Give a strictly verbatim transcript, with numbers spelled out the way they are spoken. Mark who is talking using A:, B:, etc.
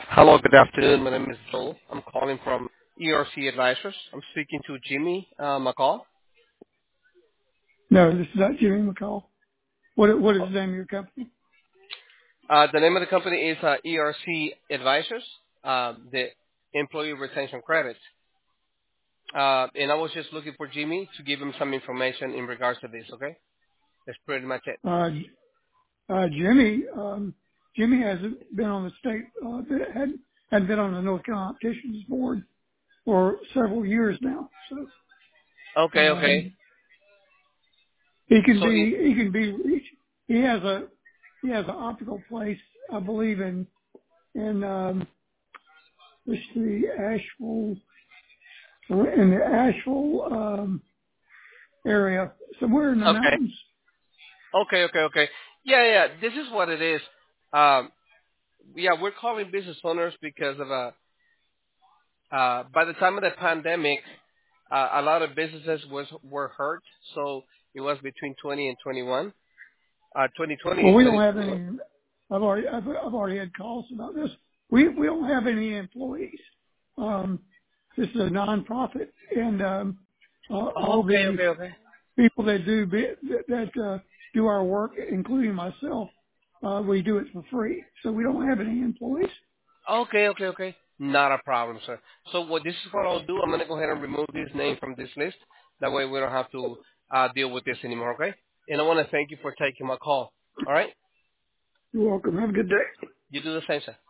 A: Hello, good afternoon. My name is Joel. I'm calling from E R C Advisors. I'm speaking to Jimmy uh, McCall.
B: No, this is not Jimmy McCall. What what is the name of your company?
A: Uh, the name of the company is uh, E R C Advisors, uh, the Employee Retention Credit. Uh, and I was just looking for Jimmy to give him some information in regards to this, okay? That's pretty much it.
B: Uh, uh, Jimmy, um, Jimmy hasn't been on the state, uh, had had been on the North Carolina Petitions Board for several years now. So
A: Okay, okay.
B: um, he can
A: So, in,
B: be he can be reached. He has a he has an optical place, I believe in in um, what's the Asheville in the Asheville um, area, somewhere in the
A: okay,
B: mountains.
A: okay, okay, okay. Yeah, yeah, this is what it is. Um, yeah, we're calling business owners because of a Uh, by the time of the pandemic, uh, a lot of businesses was were hurt. So it was between twenty and twenty-one, uh, twenty twenty
B: Well,
A: and
B: we don't have
A: twenty twenty-one.
B: any. I've already I've, I've already had calls about this. We we don't have any employees. Um, this is a nonprofit, and um, uh, all
A: Okay,
B: the
A: okay, okay.
B: people that do bi- that, that uh, do our work, including myself, uh, we do it for free. So we don't have any employees.
A: Okay, okay, okay. Not a problem, sir. So what this is what I'll do. I'm gonna go ahead and remove this name from this list. That way we don't have to uh, deal with this anymore. Okay. And I want to thank you for taking my call. All right.
B: You're welcome. Have a good day.
A: You do the same, sir.